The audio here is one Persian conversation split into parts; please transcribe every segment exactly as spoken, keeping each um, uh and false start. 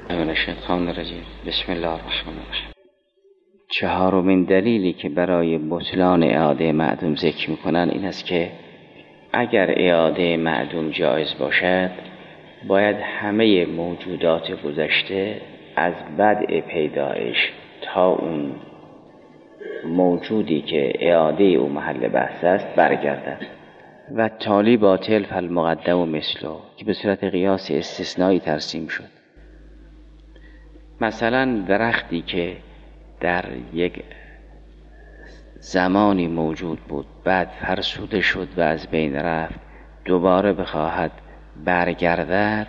من الشیطان الرجیم. بسم الله الرحمن الرحیم. چهارمین دلیلی که برای بطلان اعاده معدوم ذکر میکنن این است که اگر اعاده معدوم جایز باشد باید همه موجودات گذشته از بدء پیدایش تا اون موجودی که اعاده او محل بحث است برگردد و تالی باطل فالمقدم مثله که به صورت قیاس استثنایی ترسیم شد. مثلا درختی که در یک زمانی موجود بود بعد فرسوده شد و از بین رفت دوباره بخواهد برگردد،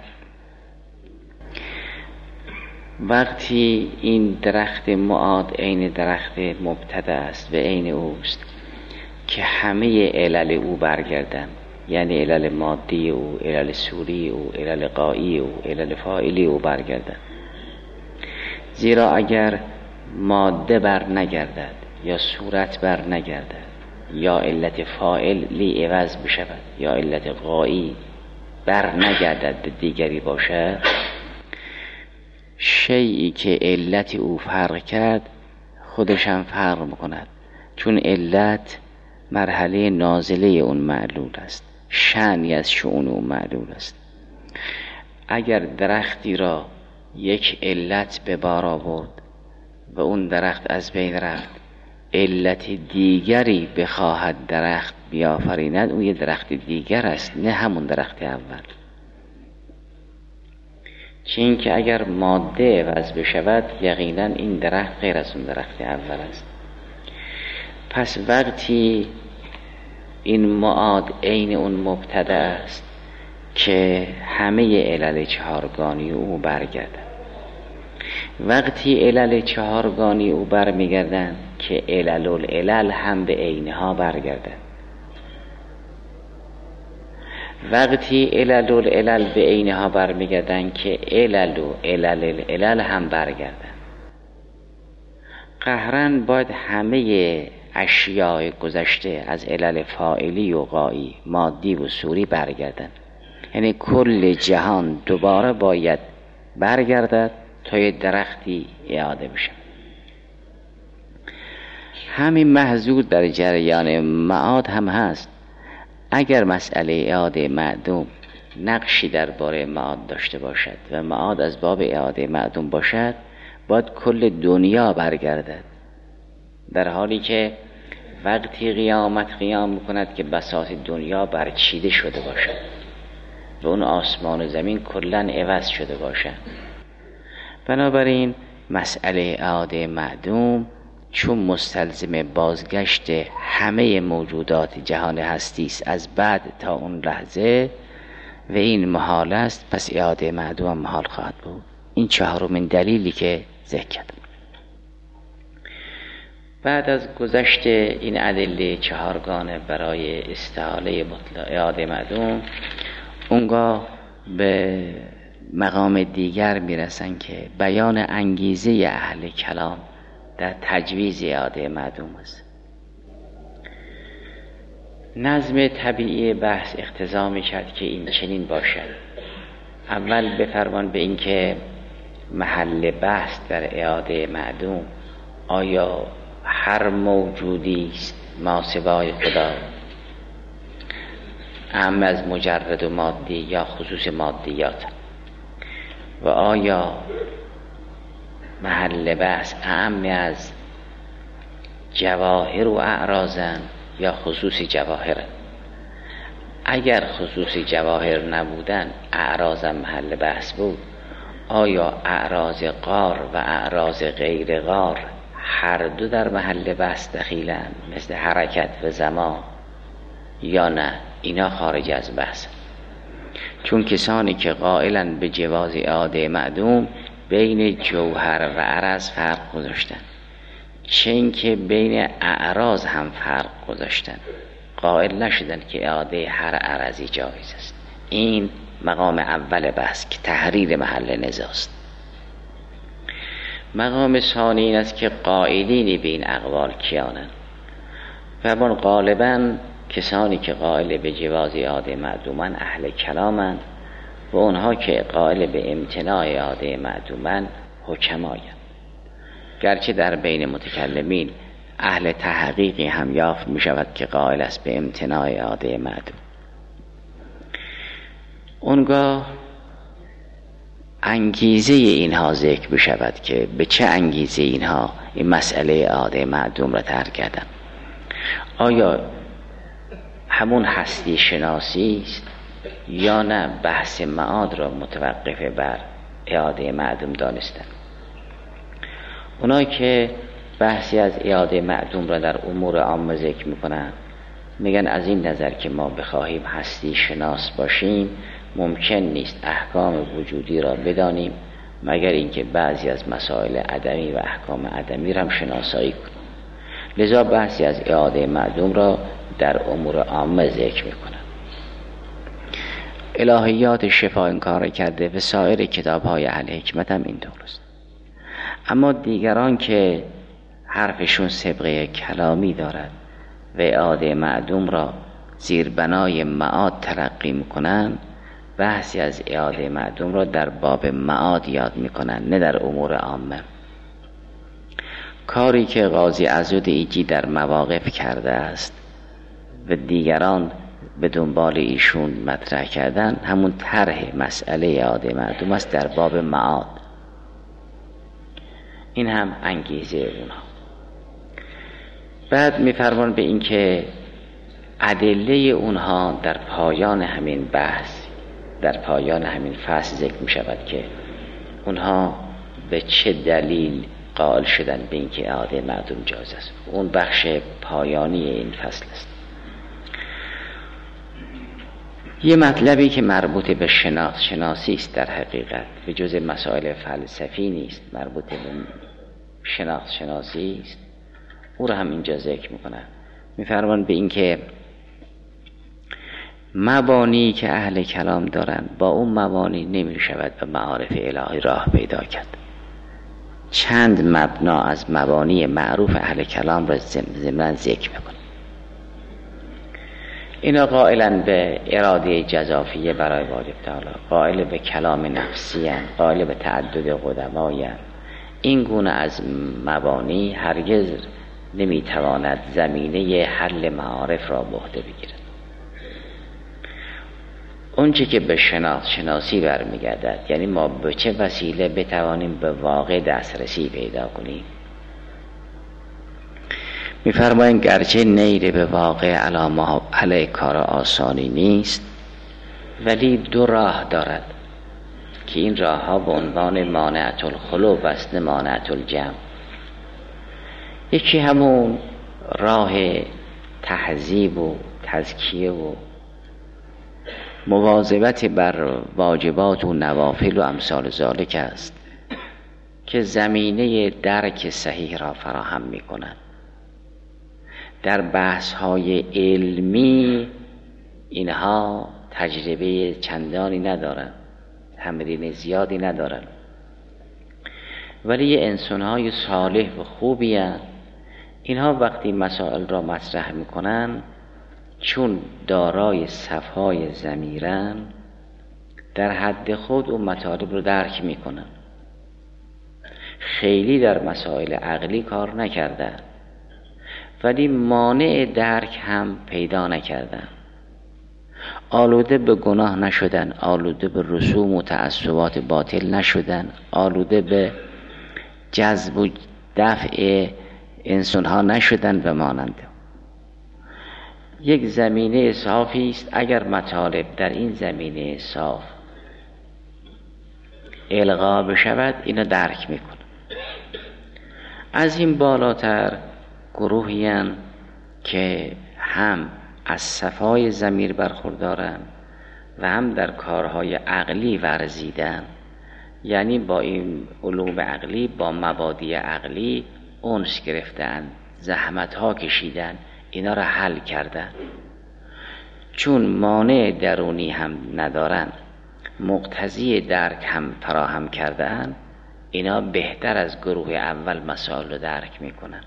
وقتی این درخت معاد عین درخت مبتدع است و عین اوست که همه علل او برگردن، یعنی علل مادی او، علل سوری او، علل غایی او، علل فاعلی او برگردن. زیرا اگر ماده بر نگردد یا صورت بر نگردد یا علت فاعلی عوض بشود یا علت غایی بر نگردد به دیگری باشد، شیئی که علت او فرق کرد خودش هم فرق میکند، چون علت مرحله نازله اون معلول است، شأنی از شؤون اون معلول است. اگر درختی را یک علت به بار آورد و اون درخت از بین رفت، علت دیگری بخواهد درخت بیافریند، اون یه درخت دیگر است نه همون درخت اول. چون که اگر ماده عوض بشود یقینا این درخت غیر از اون درخت اول است. پس وقتی این معاد عین اون مبتدع است که همه علل چهارگانی او برگردد، وقتی علل چهارگانی او برمیگردند که علل العلل هم به عینها برگردند، وقتی علل العلل به عینها برمیگردند که علل و علل العلل هم برگردند، قهرن باید همه اشیاء گذشته از علل فاعلی و غایی، مادی و سوری برگردند. یعنی کل جهان دوباره باید برگردد تا یه درختی اعاده بشه. همین محضور در جریان معاد هم هست. اگر مسئله اعاده معدوم نقشی درباره معاد داشته باشد و معاد از باب اعاده معدوم باشد، باید کل دنیا برگردد، در حالی که وقتی قیامت قیام میکند که بساط دنیا برچیده شده باشد و اون آسمان و زمین کلن عوض شده باشد. بنابراین مسئله اعاده معدوم چون مستلزم بازگشت همه موجودات جهان هستی است از بعد تا اون لحظه و این محال است، پس اعاده معدوم محال خواهد بود. این چهارمین دلیلی که ذکر کردم. بعد از گذشت این ادله چهارگانه برای استحاله مطلق اعاده معدوم، اونگاه به مقام دیگر میرسن که بیان انگیزه اهل کلام در تجویز اعاده معدوم است. نظم طبیعی بحث اقتضا میکرد که این چنین باشد. اول بفرمان به این که محل بحث در اعاده معدوم آیا هر موجودی است ما سوای خدا، اعم از مجرد و مادی یا خصوص مادیات، و آیا محل بحث اعم از جواهر و اعراضن یا خصوص جواهر. اگر خصوص جواهر نبودن اعراض محل بحث بود، آیا اعراض غار و اعراض غیر غار هر دو در محل بحث دخیلند مثل حرکت و زمان یا نه؟ اینا خارج از بحث. چون کسانی که قائلن به جواز اعاده معدوم بین جوهر و عرض فرق گذاشتن، چون که بین اعراض هم فرق گذاشتن، قائل نشدن که اعاده هر عرضی جایز است. این مقام اول بحث که تحریر محل نزاع است. مقام ثانی این است که قائلینی به این اقوال کیانند، و من غالباً کسانی که قائل به جواز اعاده معدومن اهل کلامند و اونها که قائل به امتناع اعاده معدومن حکمایند. گرچه در بین متکلمین اهل تحقیقی هم یافت می شود که قائل است به امتناع اعاده معدوم. اونگاه انگیزه اینها ذکر بشود که به چه انگیزه اینها این مسئله اعاده معدوم را ترک کردن. آیا همون هستی شناسی است یا نه بحث معاد را متوقف بر اعاده معدوم دانستن؟ اونایی که بحثی از اعاده معدوم را در امور عامه ذکر میکنن میگن از این نظر که ما بخواهیم هستی شناس باشیم ممکن نیست احکام وجودی را بدانیم مگر اینکه بعضی از مسائل عدمی و احکام عدمی را هم شناسایی کنیم. لذا بحثی از اعاده معدوم را در امور عامه ذکر میکنن. الهیات شفا این کار کرده و سایر کتاب های اهل حکمت هم این درست. اما دیگران که حرفشون سابقه کلامی دارد و اعاده معدوم را زیر بنای معاد تلقی میکنن بحثی از اعاده معدوم را در باب معاد یاد میکنن نه در امور عامه. کاری که قاضی عضد ایجی در مواقف کرده است و دیگران به دنبال ایشون مطرح کردن همون طرح مسئله اعاده معدوم است در باب معاد. این هم انگیزه اونها. بعد میفرمان به این که ادله اونها در پایان همین بحث در پایان همین فصل ذکر می شود که اونها به چه دلیل قائل شدن به این که اعاده معدوم جایز است. اون بخش پایانی این فصل است. یه مطلبی که مربوط به شناس شناسی است در حقیقت و جز مسائل فلسفی نیست، مربوط به شناس شناسی است، او را هم اینجا ذکر میکنن. میفرمان به این که مبانی که اهل کلام دارن با اون مبانی نمی شود به معارف الهی راه پیدا کرد. چند مبنا از مبانی معروف اهل کلام را ضمن ذکر میکنن. اینا قائلن به اراده جزافیه برای واجب تعالی، قائل به کلام نفسی هن، قائل به تعدد قدمای هن. این گونه از مبانی هرگز نمیتواند زمینه حل معارف را به عهده بگیرد. اونچه که به شناس شناسی برمیگردد، یعنی ما به چه وسیله بتوانیم به واقع دسترسی پیدا کنیم. میفرمایند گرچه نیل به واقع علامه علی کار آسانی نیست ولی دو راه دارد که این راه ها به عنوان مانعت الخلو بست مانعت الجمع. یکی همون راه تهذیب و تزکیه و مواظبت بر واجبات و نوافل و امثال ذالک است که زمینه درک صحیح را فراهم می کنند. در بحث های علمی اینها تجربه چندانی ندارن، تمرین زیادی ندارن، ولی یه انسان های صالح و خوبی هستند. اینها وقتی مسائل را مطرح میکنن چون دارای صفای ضمیرن در حد خود اون مطالب رو درک میکنن، خیلی در مسائل عقلی کار نکردن ولی مانع درک هم پیدا نکردن، آلوده به گناه نشدن، آلوده به رسوم و تعصبات باطل نشدن، آلوده به جذب و دفع انسان ها نشدن و ماننده. یک زمینه صافی است. اگر مطالب در این زمینه صاف القا بشود اینا درک میکنه. از این بالاتر گروهیان که هم از صفای ضمیر برخوردارن و هم در کارهای عقلی ورزیدن، یعنی با این علوم عقلی با مبادی عقلی انس گرفتن، زحمت ها کشیدن، اینا را حل کردن. چون مانع درونی هم ندارن، مقتضی درک هم فراهم کردن، اینا بهتر از گروه اول مسائل رو درک میکنن.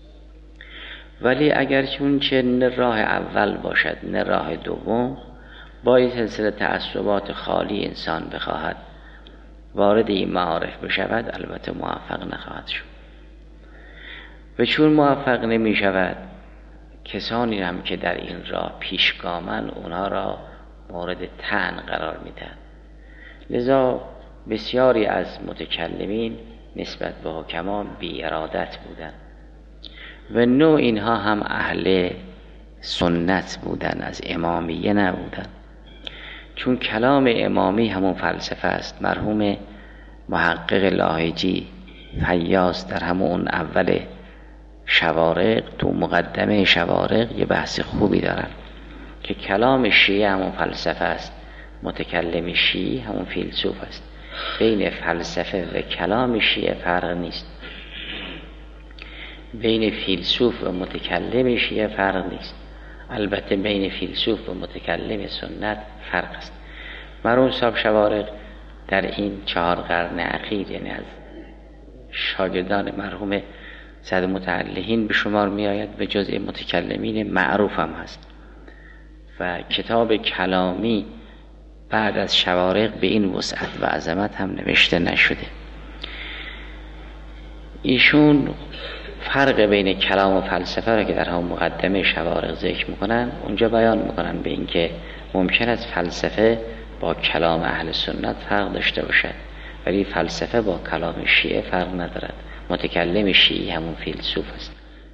ولی اگر چون چه نه راه اول باشد نه راه دوم، با این سلسله تعصبات خالی انسان بخواهد وارد این معارف بشود، البته موفق نخواهد شد. و چون موفق نمی شود، کسانی هم که در این راه پیشگامن اونها را مورد طعن قرار میدن. لذا بسیاری از متکلمین نسبت به حکما بی ارادت بودن و نوع اینها هم اهل سنت بودن، از امامیه نبودن. چون کلام امامی همون فلسفه است. مرحوم محقق لاهیجی فیاض در همون اول شوارق، تو مقدمه شوارق، یه بحث خوبی دارن که کلام شیعه همون فلسفه است، متکلم شیعی همون فیلسوف است. بین فلسفه و کلام شیعه فرق نیست، بین فیلسوف و متکلم شیعه فرق نیست. البته بین فیلسوف و متکلم سنت فرق است. مرحوم صاحب شوارق در این چهار قرن اخیر، یعنی از شاگردان مرحوم سید متعلهین به شمار می آید و جزء متکلمین معروف هم هست و کتاب کلامی بعد از شوارق به این وسعت و عظمت هم نوشته نشده. ایشون فرق بین کلام و فلسفه را که در همون مقدمه شوارق ذکر میکنن اونجا بیان میکنن به این که ممکن است فلسفه با کلام اهل سنت فرق داشته باشد، ولی فلسفه با کلام شیعه فرق ندارد. متکلم شیعی همون فیلسوف است.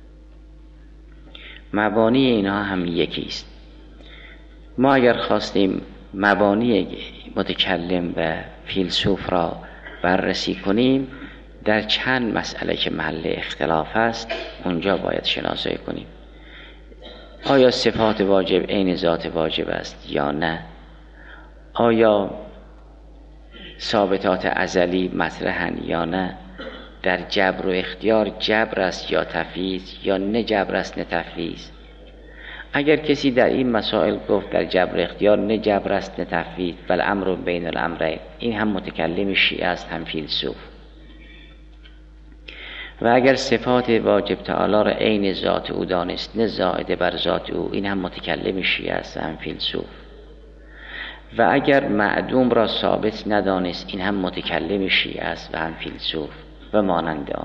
مبانی اینها هم یکی است. ما اگر خواستیم مبانی متکلم و فیلسوف را بررسی کنیم، در چند مسئله که محل اختلاف است اونجا باید شناسایی کنیم. آیا صفات واجب عین ذات واجب است یا نه؟ آیا ثابتات ازلی مطرحن یا نه؟ در جبر و اختیار جبر است یا تفویض، یا نه جبر است نه تفویض؟ اگر کسی در این مسائل گفت در جبر اختیار نه جبر است نه تفویض بل امر بین الامرین، این هم متکلم شیعه است هم فیلسوف. و اگر صفات واجب تعالی را عین ذات او دانست نه زائده بر ذات او، این هم متکلم شیعه است هم فیلسوف. و اگر معدوم را ثابت ندانست، این هم متکلم شیعه است و هم فیلسوف و مانند آن.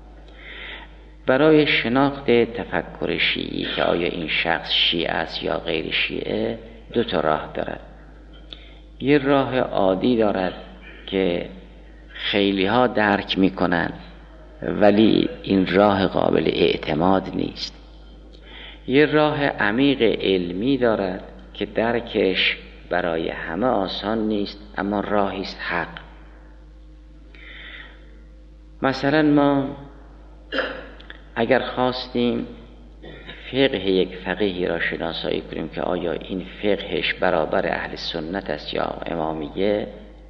برای شناخت تفکر شیعی که آیا این شخص شیعه است یا غیر شیعه، دو تا راه دارد. یه راه عادی دارد که خیلی ها درک میکنن ولی این راه قابل اعتماد نیست. یه راه عمیق علمی دارد که درکش برای همه آسان نیست، اما راهی است حق. مثلا ما اگر خواستیم فقه یک فقیهی را شناسایی کنیم که آیا این فقهش برابر اهل سنت است یا امامیه،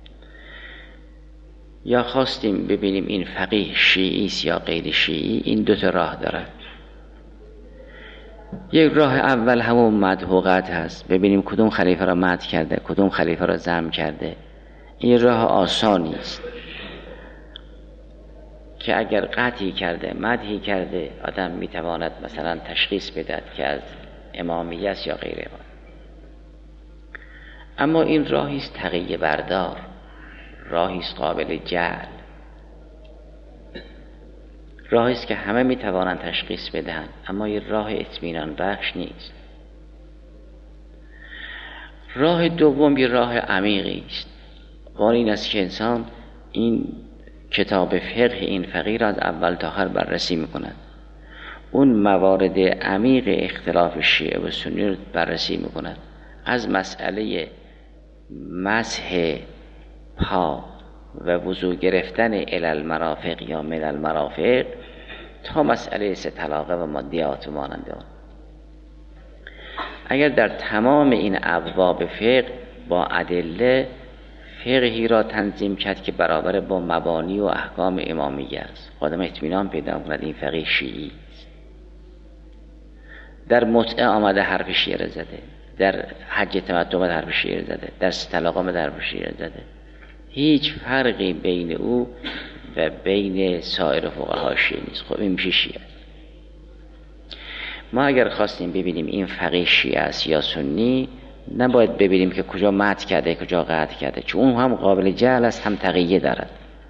یا خواستیم ببینیم این فقیه شیعی است یا غیر شیعی، این دو تا راه دارد. یک راه اول همون مدحوقت هست، ببینیم کدوم خلیفه را مدح کرده کدوم خلیفه را ذم کرده. این راه آسانی است که اگر قطعی کرده مدحی کرده آدم میتواند مثلا تشخیص بدهد که از امامیه است یا غیر امامیه. اما این راهی است تقیه بردار، راهی است قابل جعل، راهی است که همه میتوانند تشخیص بدهند، اما این راه اطمینان بخش نیست. راه دوم یه راه عمیقی است، وان این است که انسان این کتاب فقه این فقیه را از اول تا آخر بررسی میکند، اون موارد عمیق اختلاف شیعه و سنی رو بررسی میکند، از مسئله مسح پا و وضو گرفتن الی المرافق یا من المرافق تا مسئله سه طلاقه و مادیات و مانند آن. اگر در تمام این ابواب فقه با ادله فقهی را تنظیم کرد که برابر با مبانی و احکام امامیه است، آدم اطمینان پیدا کند این فقیه شیعی است. در متعه آمده حرف شیعه زده، در حج تمتع آمده حرف شیعه زده، در سه طلاق آمده حرف شیعه زده. هیچ فرقی بین او و بین سایر فقها شیعه نیست. خب این میشه شیعه. ما اگر خواستیم ببینیم این فقیه شیعه است یا سنی، نباید ببینیم که کجا مد کرده کجا قطع کرده، چون اون هم قابل جعل است هم تقیه دارد.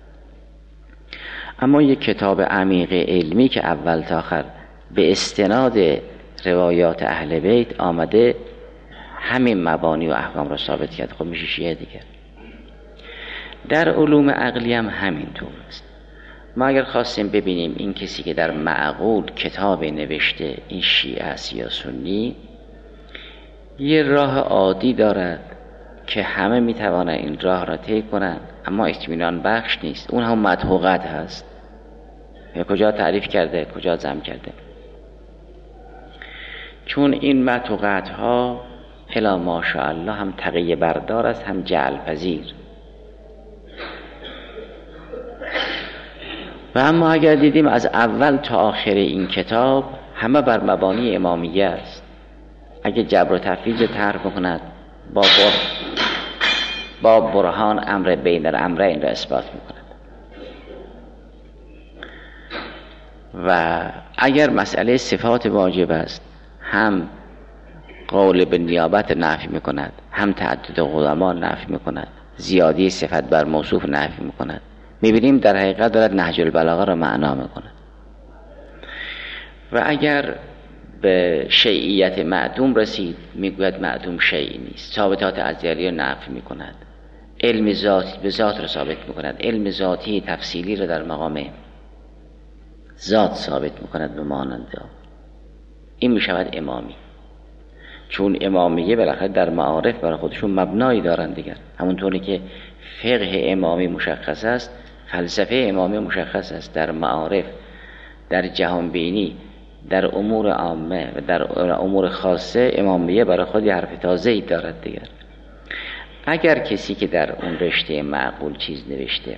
اما یک کتاب عمیق علمی که اول تا آخر به استناد روایات اهل بیت آمده همین مبانی و احکام را ثابت کرد، خب میشه شیعه دیگر. در علوم عقلی هم همین طور است. ما اگر خواستیم ببینیم این کسی که در معقول کتاب نوشته این شیعه است یا سنی، یه راه عادی دارد که همه میتوانند این راه را طی کنند، اما اطمینان بخش نیست. اون هم مدحوقت هست، یا کجا تعریف کرده کجا ذم کرده. چون این مدحوقت ها الا ماشاءالله هم تقیه بردار است هم جعل پذیر. و اما اگر دیدیم از اول تا آخر این کتاب همه بر مبانی امامیه است، اگه جبر و تفویض طرح بکند با بر... با برهان امر بین الامرین را اثبات میکند. و اگر مسئله صفات واجب است هم قول به نیابت نفی میکند، هم تعدد قدما نفی میکند، زیادی صفت بر موصوف نفی میکند. میبینیم در حقیقت دارد نهج البلاغه را معنا میکند. و اگر به شیعیت معدوم رسید میگوید معدوم شیعی نیست، ثابتات ازلی را نفی میکند، علم ذاتی به ذات را ثابت میکند، علم ذاتی تفصیلی را در مقام ذات ثابت میکند به ماننده. این میشود امامی. چون امامیه بالاخره در معارف برای خودشون مبنایی دارن دیگر، همونطوری که فقه امامی مشخص است، فلسفه امامی مشخص است. در معارف، در جهان بینی، در امور عامه و در امور خاصه امامیه برای خود حرف تازه‌ای دارد دیگر. اگر کسی که در اون رشته معقول چیز نوشته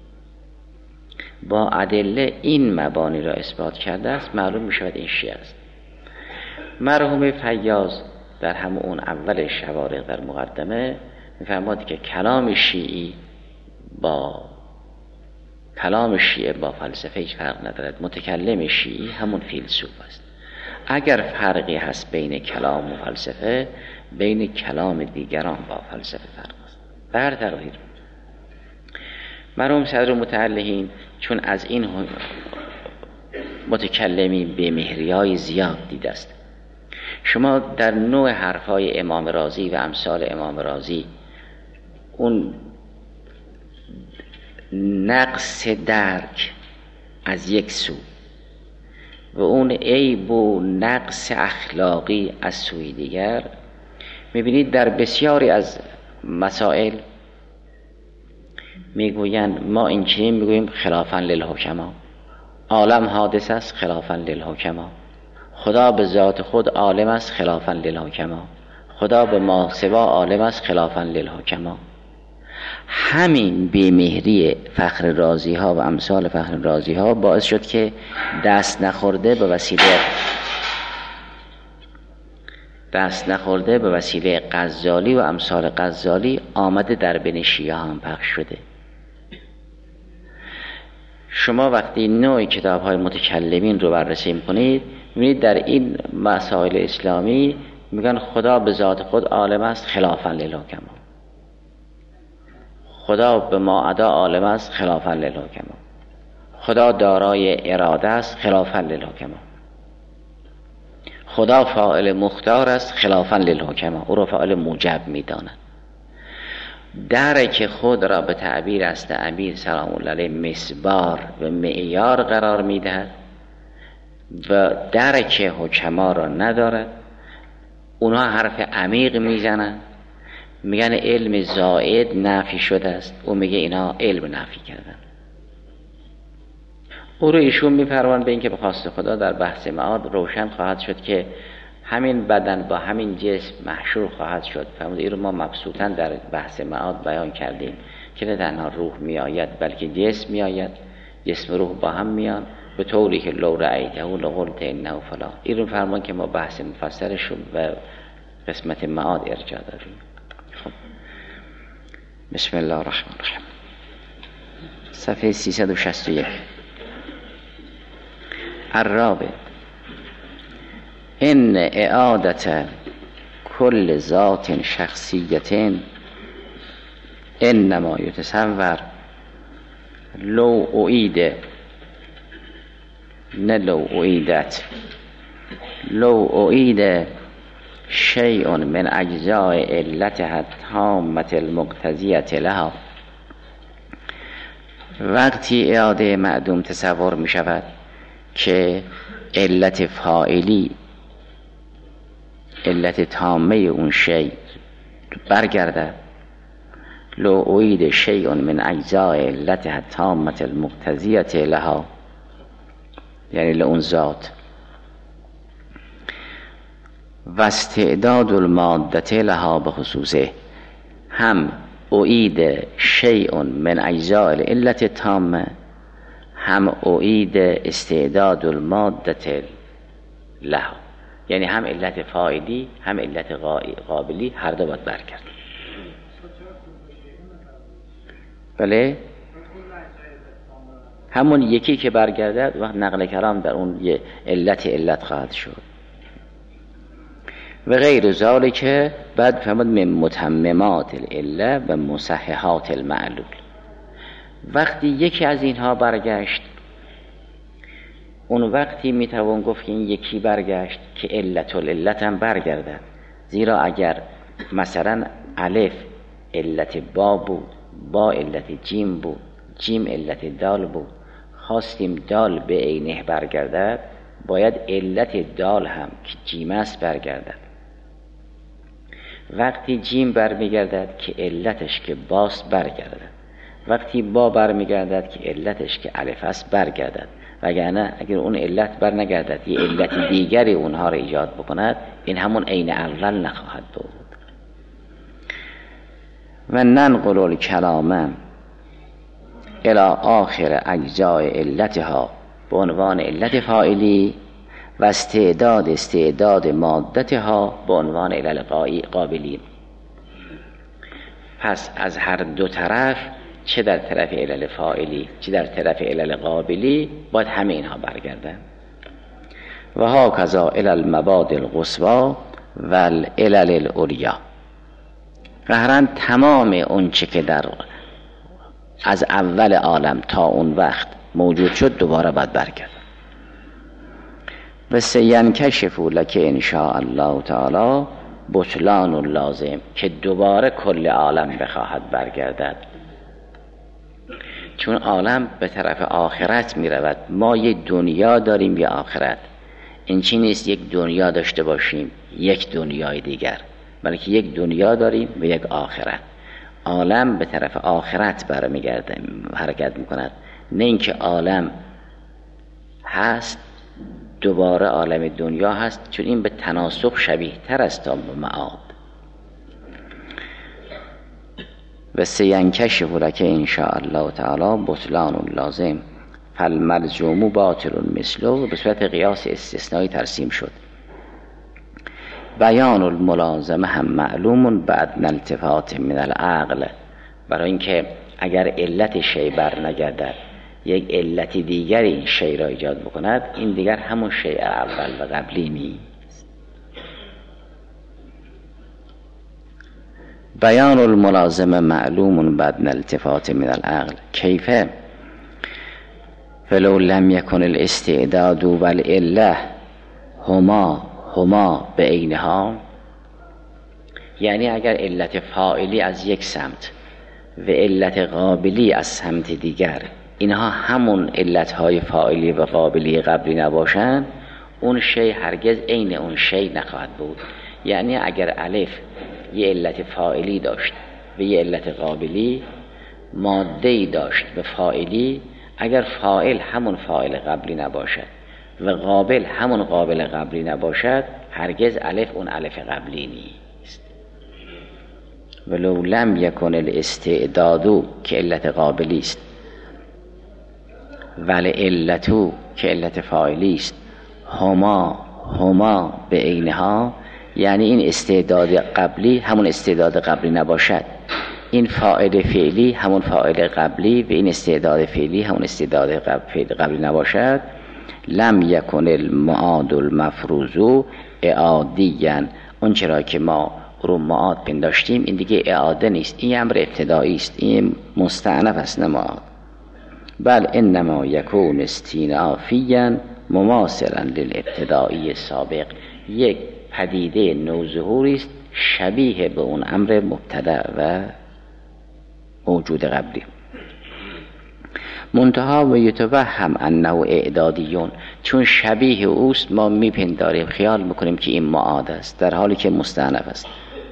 با ادله این مبانی را اثبات کرده است، معلوم می شود این شیعه است. مرحوم فیاض در همون اون اول شوارق در مقدمه می‌فرماد که کلام شیعی با کلام شیعه با فلسفه هیچ فرق ندارد. متکلم شیعی همون فیلسوف است. اگر فرقی هست بین کلام و فلسفه، بین کلام دیگران با فلسفه فرق است. بر تقدیر مرحوم صدر متعلهین چون از این متکلمین به مهریای زیاد دیده است. شما در نوع حرفای امام رازی و امثال امام رازی اون نقص درک از یک سو و اون عیب و نقص اخلاقی از سوی دیگر میبینید در بسیاری از مسائل میگویند ما این چنین میگوییم خلافاً للحکما، عالم حادث است خلافاً للحکما، خدا به ذات خود عالم است خلافاً للحکما، خدا به ما سوا عالم است خلافاً للحکما. همین بی‌مهری فخر رازی ها و امثال فخر رازی ها باعث شد که دست نخورده به وسیله دست نخورده به وسیله غزالی و امثال غزالی آمده در بین شیعه هم پخش شده. شما وقتی نوع کتاب های متکلمین رو بررسی می‌کنید می‌بینید در این مسائل اسلامی میگن خدا به ذات خود عالم است خلافاً للحکما، خدا به ما ادا عالم است خلافاً للحکما، خدا دارای اراده است خلافاً للحکما، خدا فاعل مختار است خلافاً للحکما، او را فاعل موجب می‌دانند. درک خود را به تعبیر است امیر سلام الله علیه مسبار و معیار قرار می‌دهد و درک حکما را ندارد. اونا حرف عمیق میزنن، میگن علم زائد نفی شده است، او میگه اینا علم نفی کردن. او رو ایشون میپروان به اینکه به خواست خدا در بحث معاد روشن خواهد شد که همین بدن با همین جسم محشور خواهد شد. فرمود این رو ما مبسوطاً در بحث معاد بیان کردیم که نه تنها روح میآید بلکه جسم میآید، جسم روح با هم میان به طوری که لو رأیته لقلت انه فلان. این رو فرمان که ما بحث مفصلش رو و قسمت معاد ارجاع داریم. خب بسم الله الرحمن الرحیم. صفحه سیصد و شصت و یک. الرابع ان اعادت کل ذات شخصیت انما یتصور لو اعید نه لو اعیدت لو اعید شیء من اجزاء علتها التامة المقتضیة لها. وقتی اعاده معدوم تصور می شود که علت فاعلی، علت تامه اون شیء برگرده، لو اعید شیء من اجزاء علتها التامة المقتضیة لها، یعنی لون ذات، و استعداد المادة لها به خصوصه، هم اعید شیء من اجزاء العلت التامه، هم اعید استعداد المادة لها، یعنی هم علت فاعلی هم علت قابلی هر دو باید برگرد. بله همون یکی که برگرده وقت نقل کلام در اون یه علت علت خواهد شد. و غیر ذالک بعد فهمد من متممات العله و مصححات المعلول. وقتی یکی از اینها برگشت، اون وقتی میتوان گفت که این یکی برگشت که علت العلت هم برگردد، زیرا اگر مثلا الف علت با بود، با علت جیم بود، جیم علت دال بود، خواستیم دال به عینه برگردد، باید علت دال هم که جیم است برگردد. وقتی جیم برمیگردد که علتش که باست برگردد، وقتی با برمیگردد که علتش که الف است برگردد، وگرنه اگر اون علت بر نگردد یه علت دیگری اونها را ایجاد بکند، این همون عین اول نخواهد بود. و ننقل الکلام الی آخر اجزاء علتها به عنوان علت فاعلی و استعداد استعداد مادتها به عنوان علل قابلی. پس از هر دو طرف، چه در طرف علل فاعلی چه در طرف علل قابلی، باید همه اینها برگردن. و هاکذا الی المباد القصوی و العلل العلیا. قهرن تمام اون چه که در از اول عالم تا اون وقت موجود شد دوباره باید برگرد. و سینکشف لک ان شاء الله تعالی بطلان لازم، که دوباره کل عالم بخواهد برگردد، چون عالم به طرف آخرت می رود. ما یک دنیا داریم یا آخرت، این چی نیست یک دنیا داشته باشیم یک دنیای دیگر، بلکه یک دنیا داریم و یک آخرت. عالم به طرف آخرت برمیگرده، حرکت میکند، نه اینکه عالم هست دوباره عالم دنیا هست، چون این به تناسخ شبیه تر است تا به معاد. و سینکشف لک ان شاء الله تعالی بطلان لازم فالملزوم باطل مثله، به صورت قیاس استثنایی ترسیم شد. بیان الملازمه هم معلوم بعد التفات من العقل، برای اینکه اگر علت شی بر نگردد یک علت دیگر این شی را ایجاد بکند، این دیگر همون شی اول و قبلی نیست. بیان الملازمه معلوم بعد التفات من العقل کیفه فلو لم یکن الاستعداد والعله هما هما به عینها، یعنی اگر علت فاعلی از یک سمت و علت قابلی از سمت دیگر، اینها همون علتهای فاعلی و قابلی قبلی نباشند، اون شی هرگز عین اون شی نخواهد بود. یعنی اگر الف یه علت فاعلی داشت و یه علت قابلی، ماده‌ای داشت به فاعلی، اگر فاعل همون فاعل قبلی نباشد و قابل همون قابل قبلی نباشد، هرگز الف اون الف قبلی نیست. ولو لم یکن الاستعدادو که علت قابلی است، ولی علتو که علت فاعلی است، هما هما به عینها، یعنی این استعداد قبلی همون استعداد قبلی نباشد، این فاعل فعلی همون فاعل قبلی و این استعداد فعلی همون استعداد قبلی نباشد، لم یکن المعاد المفروض اعادیا، اون چرا که ما رو معاد پنداشتیم این دیگه اعاده نیست، این امر ابتدایی است، این مستأنف است نه معاد. بل انما یکون استینافیا مماثلا للابتدایی سابق، یک پدیده نوظهوری است شبیه به اون امر مبتدأ و موجود قبلی. منتها و یتوهم انه اعدادیون، چون شبیه اوست ما میپنداریم خیال میکنیم که این معاد است در حالی که مستأنف است.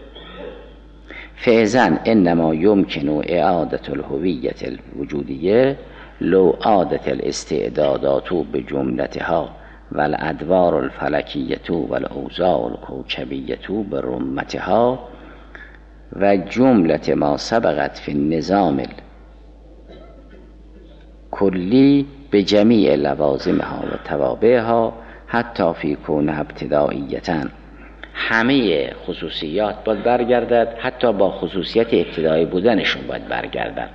فاذن انما یمکن اعاده الهویه الوجودیه لو عادت الاستعدادات بجملتها والادوار الفلکیه والاوضاع الکوکبیه برمتها و جملت ما سبقت فی النظام کلی به جمیع لوازمها و توابعها حتی فی کونها ابتدائیتا، همه خصوصیات باید برگردد حتی با خصوصیت ابتدایی بودنشون باید برگردد.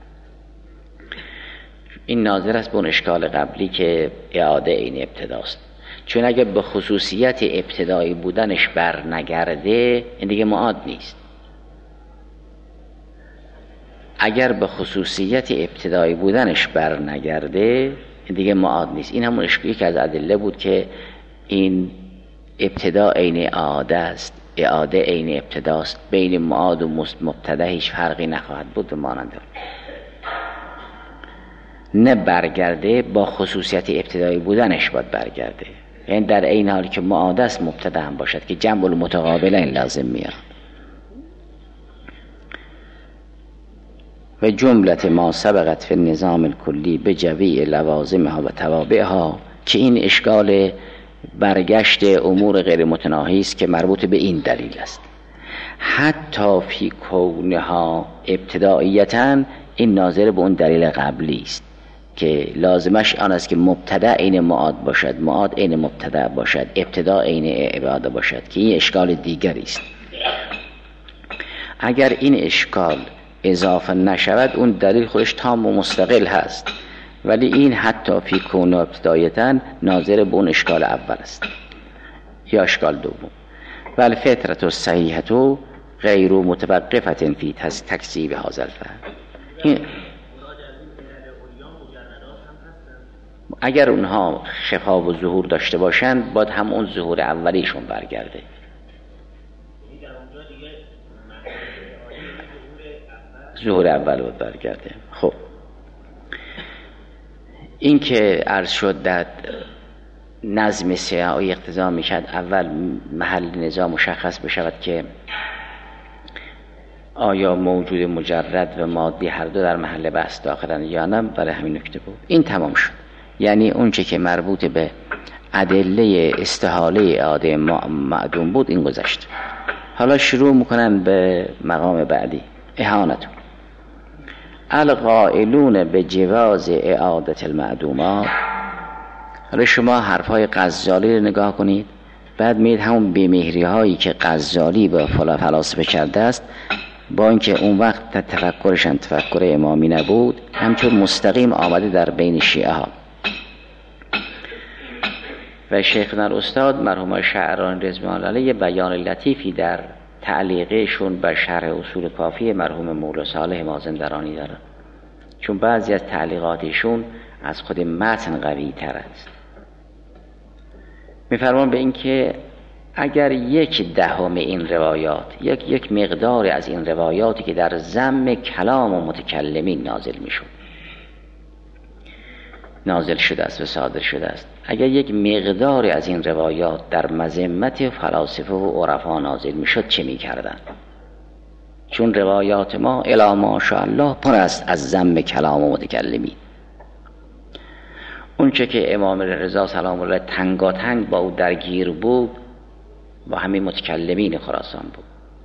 این ناظر است به اون اشکال قبلی که اعاده این ابتداست، چون اگر به خصوصیت ابتدایی بودنش بر نگرده این دیگه معاد نیست. اگر به خصوصیت ابتدایی بودنش بر نگرده این دیگه معاد نیست. این همون اشکالی که از ادله بود که این ابتدا عین اعاده است، اعاده عین ابتداست، بین معاد و مبتدا هیچ فرقی نخواهد بود و مانند نه برگرده با خصوصیت ابتدایی بودنش باید برگرده، یعنی در این حالی که معاد است مبتدا هم باشد که جمع المتقابلین لازم میاد. و جملت ما سبقت فی النظام الکلی به جمیع لوازمها و توابعها، که این اشکال برگشت امور غیر متناهی است که مربوط به این دلیل است. حتی فی کونها ابتدائیتا، این ناظر به اون دلیل قبلی است که لازمش آن است که مبتدا عین معاد باشد، معاد عین مبتدا باشد، ابتدا عین اعاده باشد، که این اشکال دیگری است. اگر این اشکال اضافه نشود اون دلیل خودش تام و مستقل هست، ولی این حتی فی کونها ابتدایتا ناظر به اون اشکال اول است یا اشکال دوم. ولی فطرت و صحیحت و غیر متوقفت فی تکذیب هذا الفهم. اگر اونها شفا و ظهور داشته باشند باید هم اون ظهور اولیشون برگرده. ظهور اول باید برگرده. خب این که عرض شد در نظم سیاحی اقتضا میشد اول محل نظام مشخص بشود که آیا موجود مجرد و مادی هر دو در محل بحث داخلن یا نه. برای همین نکته بود این تمام شد. یعنی اونچه که مربوط به ادله استحاله اعاده معدوم بود این گذشت. حالا شروع میکنن به مقام بعدی، اهانت. القائلون به جواز اعادت المعدومات. حالا شما حرفای غزالی رو نگاه کنید، بعد میید همون بیمهری هایی که غزالی به فلاسفه کرده است، با اینکه اون وقت تفکرشان تفکر امامی نبود، همچون مستقیم آمده در بین شیعه ها. و شیخنا الاستاد مرحوم شعرانی رضوان الله علیه بیان لطیفی در تعلیقشون بر شرح اصول کافی مرحوم مولا صالح مازندرانی دارن، چون بعضی از تعلیقاتشون از خود متن قوی تر است. میفرمان به این که اگر یک دهم این روایات، یک یک مقدار از این روایاتی که در ذم کلام و متکلمین نازل میشون نازل شده است و صادر شده است، اگر یک مقدار از این روایات در مذمت فلاسفه و عرفا نازل میشد چه میکردن؟ چون روایات ما الی ماشاءالله پر است از ذم کلام و متکلمین. اونچه که امام رضا سلام الله تنگاتنگ با او درگیر بود با همین متکلمین خراسان بود.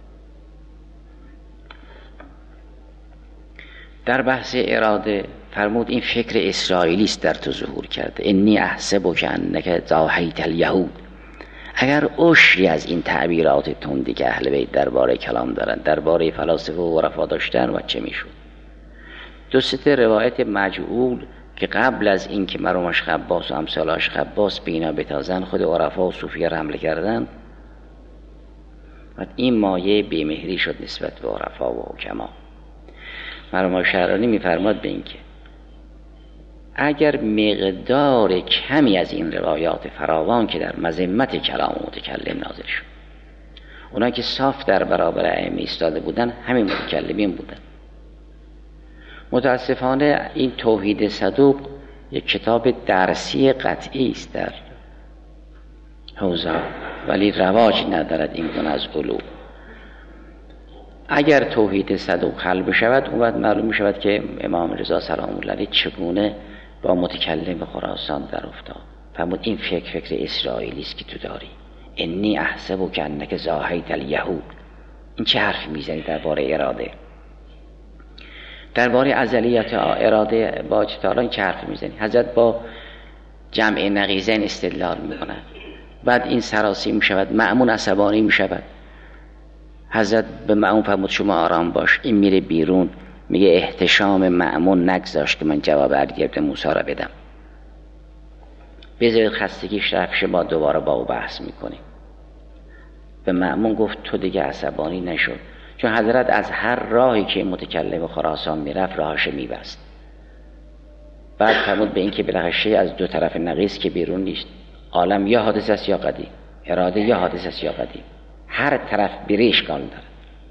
در بحث اراده فرمود این فکر اسرائیلی است در تو ظهور کرده، انی احسب که انک ضاحیت الیهود. اگر عشری از این تعبیرات تندی که اهل بیت درباره کلام دارن درباره فلاسفه و عرفا داشتن و چه میشد؟ دو سه روایت مجعول که قبل از این که مرحومش خباس و امثالاش خباس بینا بتازن خود عرفا و صوفیه را حمله کردن، این مایه بیمهری شد نسبت به عرفا و حکما. مرحوم شعرانی میفرماد به این که اگر مقدار کمی از این روایات فراوان که در مذمت کلام متکلم نازل شد، اونا که صاف در برابر ائمه ایستاده بودن همین متکلمین بودن. متاسفانه این توحید صدوق یک کتاب درسی قطعی است در حوزه، ولی رواج ندارد این گونه از علوم. اگر توحید صدوق حل بشود، اون وقت معلوم میشود که امام رضا سلام الله علیه چگونه با متکلم خراسان در افتاد. فرمود این فکر فکر اسرائیلی است که تو داری، انی احسب که انک زاهیت الیهود. این چه حرفی میزنی درباره اراده، درباره ازلیت اراده با تعالی چه حرفی میزنی؟ حضرت با جمع نقیضین استدلال میکنه، بعد این سراسی میشود، مأمون عصبانی میشود. حضرت به مأمون فرمود شما آرام باش. این میره بیرون میگه احتشام مأمون نگذاشت که من جواب علی ابن موسی را بدم، بذارید خستگیش رفشه، ما دوباره با او بحث میکنیم. به مأمون گفت تو دیگه عصبانی نشد، چون حضرت از هر راهی که متکلم خراسان میرفت راهش میبست. بعد فرمود به این که بالاخره از دو طرف نقیض که بیرون نیست، عالم یا حادث است یا قدیم، اراده یا حادث است یا قدیم، هر طرف بره اشکال داره.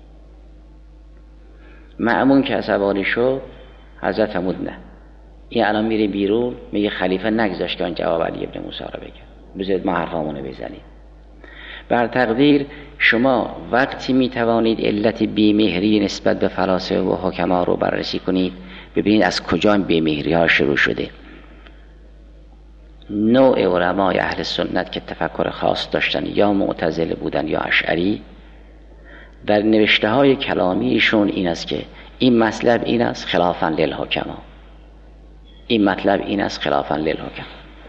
مأمون که عصبانی شد، حضرت فرمود نه، این الان میره بیرون میگه خلیفه نگذاشت که آن جواب علی ابن موسی را بگه، بذارید ما حرفامونو بزنیم. بر تقدیر شما وقتی میتوانید علت بیمهری نسبت به فلاسفه و حکما رو بررسی کنید، ببینید از کجا این بیمهری ها شروع شده. نوع علمای اهل سنت که تفکر خاص داشتن، یا معتزله بودن یا اشعری، در نوشته های کلامیشون این است که این مطلب این است خلافاً للحکما، این مطلب این است خلافاً للحکما.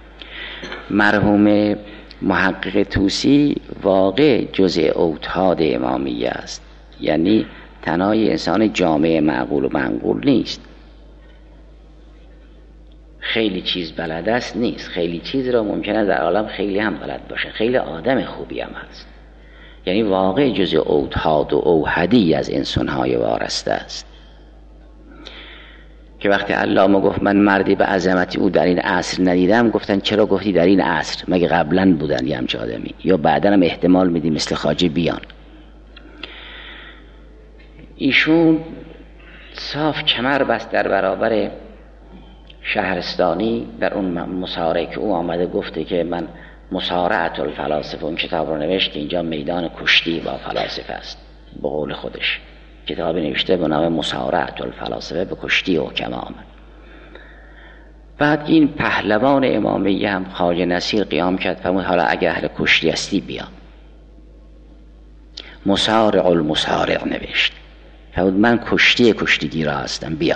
مرحوم محقق طوسی واقع جزء اوتاد امامیه است، یعنی تنهای انسان جامع معقول و منقول نیست، خیلی چیز بلد است نیست، خیلی چیز را ممکنه در عالم خیلی هم بلد باشه، خیلی آدم خوبی هم هست، یعنی واقع جزء اوتاد و اوحدی از انسانهای وارسته است که وقتی علامه گفت من مردی به عظمتی او در این عصر ندیدم، گفتن چرا گفتی در این عصر؟ مگه قبلا بودن یه همچه آدمی؟ یا بعدا هم احتمال میدی مثل خواجه بیان. ایشون صاف کمر بست در برابر شهرستانی در اون مصارعه که او آمده گفته که من مصارعت الفلاسفه، اون کتاب رو نوشت که اینجا میدان کشتی با فلاسفه است، به قول خودش کتاب نوشته به نام مصارعت الفلاسفه، به کشتی حکما آمد. بعد این پهلوان امامیه هم خواجه نصیر قیام کرد، فرمود حالا اگه اهل کشتی هستی بیا. مصارع المصارع نوشت، فرمود من کشتی کشتیگیر هستم بیا.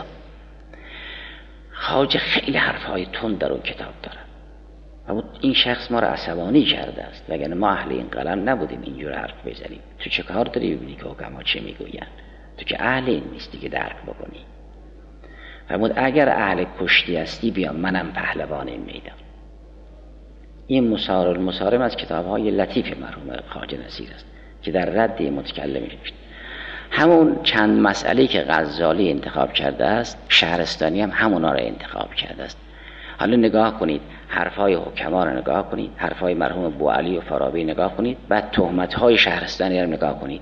خواجه خیلی حرفهای تند در اون کتاب داره، فرمود این شخص ما را عصبانی کرده است، وگرنه ما اهل این قلم نبودیم اینجور حرف بزنیم. تو چه کار داری ببینی که حکما چه میگوین؟ تو که اهل این نیستی که درک بکنی. فرمود اگر اهل کشتی هستی بیا، منم پهلوان این میدان. این مصارع المصارع از کتاب‌های لطیف مرحوم خواجه نصیر است که در رد متکلم نوشت. همون چند مسئله که غزالی انتخاب کرده است، شهرستانی هم همونا رو انتخاب کرده است. حالا نگاه کنید، حرفای حکما رو نگاه کنید، حرفای مرحوم بوعلی و فارابی نگاه کنید، بعد تهمت‌های شهرستانی رو نگاه کنید.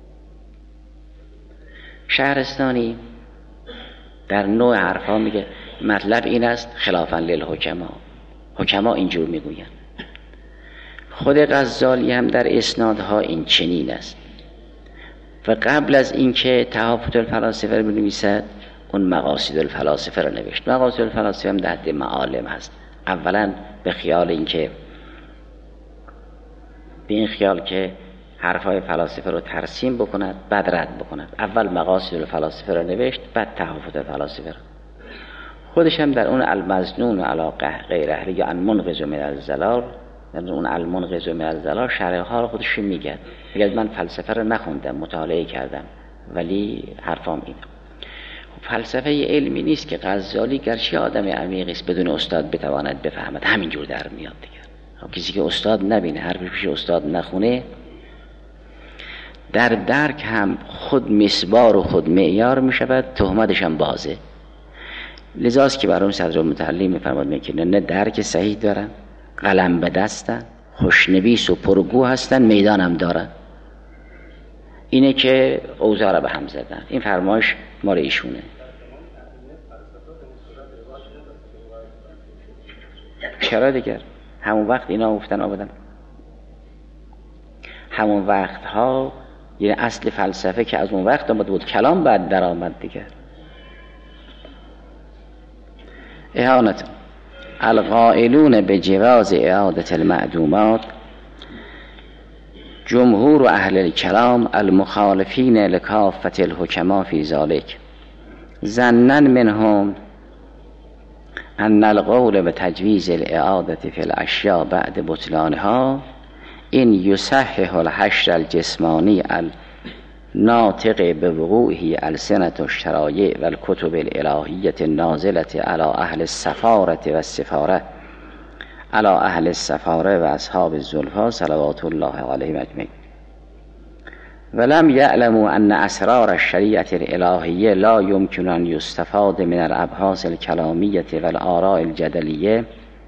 شهرستانی در نوع حرفا میگه مطلب این است خلافاً للحکما، حکما اینجور میگوین. خود غزالی هم در اسنادها این چنین است و قبل از اینکه تحافت الفلاسفه رو بنویسد، اون مقاصد الفلاسفه رو نوشت. مقاصد الفلاسفه هم در حد معالم هست. اولا به خیال اینکه به این خیال که حرفای فلاسفه رو ترسیم بکند، بعد رد بکند. اول مقاصد الفلاسفه رو نوشت، بعد تحافت الفلاسفه رو. خودش هم در اون المظنون علاقه غیر اهلی یا المنقذ من الضلال، در اون المنقذ من الضلال شرح ها رو خودش میگه. میگه من فلسفه رو نخوندم، مطالعه کردم، ولی حرفام اینه. فلسفه علمی نیست که غزالی گرچه آدم عمیقی است بدون استاد بتواند بفهمد، همینجور در میاد دیگه. کسی که استاد نبینه، حرفش پیش استاد نخونه، در درک هم خود مسبار و خود معیار می شود، تهمتش هم بازه. لذاست که برام صدرالمتعلی می فرماد میکنه نه درک صحیح دارن، قلم به دستن، خوشنویس و پرگو هستن، میدان هم دارن. اینه که اوضاع را به هم زدن. این فرمایش مال ایشونه. چرا دیگر همون وقت اینا گفتن آبادن، همون وقت ها یعنی اصل فلسفه که از اون وقت آمد بود، کلام بعد در آمد دیگر. اعانت القائلون به جواز اعادت المعدومات جمهور اهل الکلام المخالفین لکافة الحکما فی ذلک ظنا منهم ان القول به تجویز الاعادت فی الاشیاء بعد بطلانها این یصحح الحشر الجسمانی الناطق بوقوعه السنة الشرایع و الکتب الالهیة النازلة علی اهل السفارة و السفاره علی اهل السفاره و اصحاب الزلفا صلوات الله علیهم اجمعین ولم یعلموا ان اسرار الشریعة الالهیة لا یمکن ان یستفاد من الابحاث الکلامیة و الآراء الجدلیة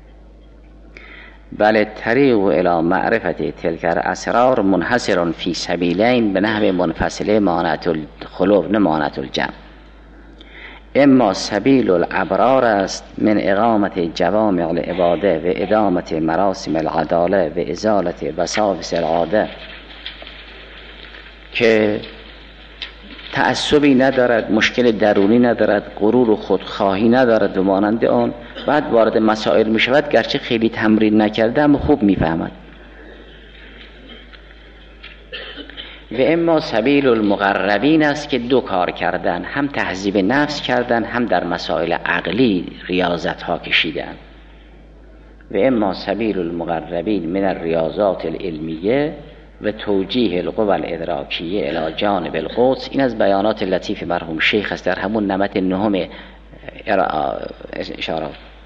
بل الطریق الی معرفت تلک الاسرار منحصر فی سبیلین به نحو منفصله مانعة الخلو نه مانعة الجمع. اما سبیل الابرار است من اقامت جوامع العباده و ادامت مراسم العداله و ازالت وساوس العاده که تعصبی ندارد، مشکل درونی ندارد، غرور و خودخواهی ندارد و مانند آن، بعد وارد مسائل می شود گرچه خیلی تمرین نکرده اما خوب می فهمد. و اما سبیل المقربین است که دو کار کردن، هم تهذیب نفس کردن، هم در مسائل عقلی ریاضت ها کشیدن. و اما سبیل المقربین من الریاضات العلمیه و توجیه القوى الادراکیه الی جانب القدس. این از بیانات لطیف مرحوم شیخ است در همون نمط نهم اشاره.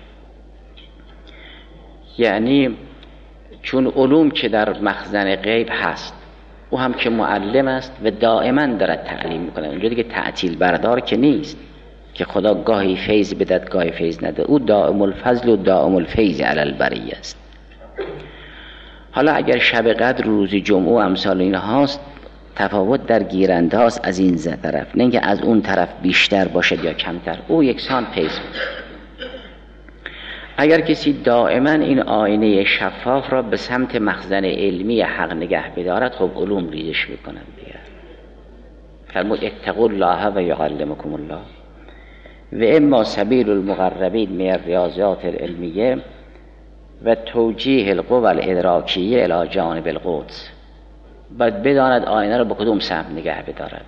یعنی چون علوم که در مخزن غیب هست، او هم که معلم است و دائما دارد تعلیم میکنه، اونجا دیگه تعطیل بردار که نیست که خدا گاهی فیض بدد گاهی فیض نده، او دائم الفضل و دائم الفیض علی البریه است. حالا اگر شب قدر روز جمعه و امثال این هاست، تفاوت در گیرنده هاست از این طرف، نه اینکه از اون طرف بیشتر باشد یا کمتر، او یکسان فیض بود. اگر کسی دائما این آینه شفاف را به سمت مخزن علمی حق نگه بدارد، خب علوم ریزش میکنند دیگر. فرمود اتقوا الله و یعلمکم الله. و اما سبیل المقربین من الریاضیات العلمیه و توجیه القوى الادراکیه الی جانب القدس، باید بداند آینه را به کدوم سمت نگه بدارد.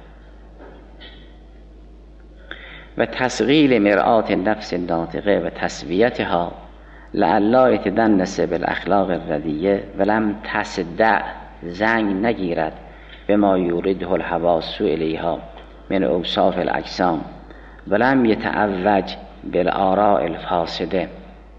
و تسغیل مرآت النفس الناطقه و تسویتها لعلا یتدنس بالاخلاق الردیه ولم تصدع زنگ نگیرد به ما یورده الحواس الیها من اوصاف الاجسام ولم یتعوج بالآراء الفاسده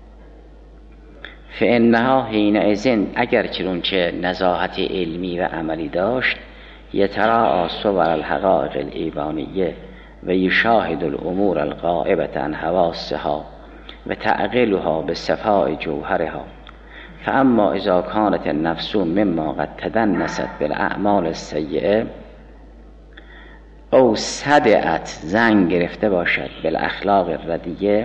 فانها حینئذ اگر چنانچه نزاهت علمی و عملی داشت یتراءی صور الحقائق الایمانیه و یشاهد الامور الغائبة عن حواسها و تعقلها بصفاء جوهرها. فاما اذا كانت النفس مما قد تدنست بالاعمال السیئه او صدعت زنگ گرفته باشد بالاخلاق الردیه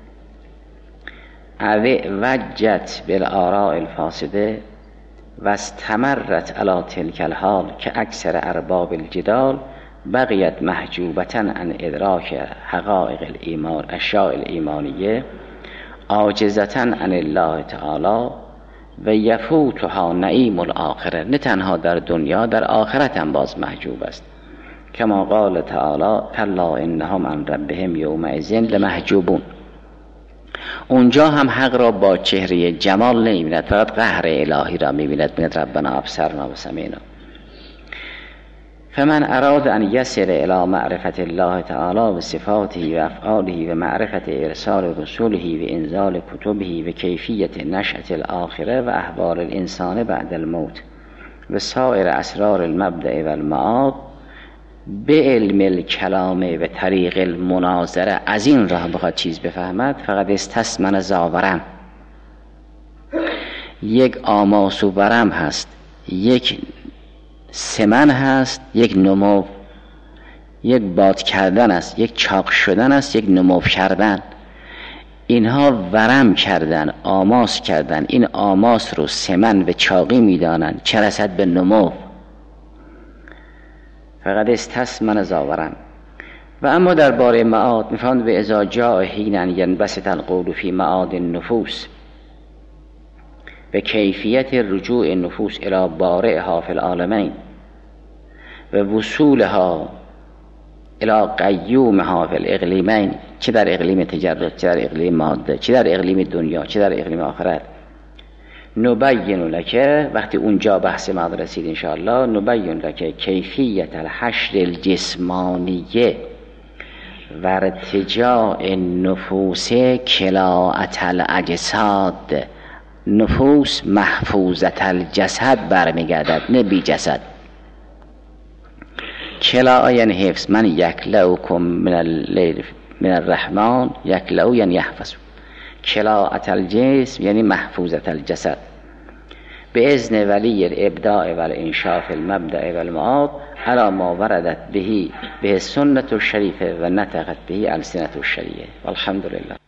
او وجت بالآراء الفاسده و استمرت علی تلک الحال که اکثر ارباب الجدال بقیت محجوبتا عن ادراک حقائق الایمان اشیاء الایمانیه عاجزتا عن الله تعالی و یفوتها نعیم الاخره. نه تنها در دنیا، در آخرت هم باز محجوب است. کما قال تعالی کلا انهم عن ربهم یومئذ لمحجوبون. اونجا هم حق را با چهره جمال نمی‌بیند، فقط قهر الهی را می‌بیند. می‌بیند ربنا ابصرنا و سمعنا. فمن اراد ان یصل الی معرفت الله تعالی و صفاته و افعاله و معرفت ارسال رسوله و انزال کتبه و کیفیت نشأة الاخره و احوال الانسان بعد الموت و سایر اسرار المبدأ و المعاد به علم الکلام و طریق المناظره. از این راه بخواد چیز بفهمد فقط استثمن زاورم، یک آماس و برم هست، یک سمن هست، یک نمو، یک باد کردن است، یک چاق شدن است، یک نمو کردن. اینها ورم کردن، آماس کردن. این آماس رو سمن و چاقی میدانند، چه رسد به نمو. فقط استثمن زاورم. و اما درباره معاد میفهمد به ازا جاء حینا ینبسط القول فی معاد النفوس، به کیفیت رجوع النفوس الی بارئها فی العالمین و وصولها الی قیومها فی الاقلیمین، چه در اقلیم تجرد، چه در اقلیم ماده، چه در اقلیم دنیا، چه در اقلیم آخرت. نبین لکه، وقتی اونجا بحث معاد رسید انشاءالله، نبین لکه کیفیت الحشر الجسمانیه و ارتجاع النفوس کلاءة الاجساد. نفوس محفوظت الجسد برمیگردد، نه بی جسد. کلاء یعنی حفظ. من یکلؤکم من اللیل من الرحمن، یکلؤ یعنی یحفظ. کلاءة الجسم یعنی محفوظت الجسد. به اذن ولی الابداع و الانشاف المبدأ و المعاد على ما وردت به به سنت الشریفه و نطقت به السنة الشریعه. والحمد لله.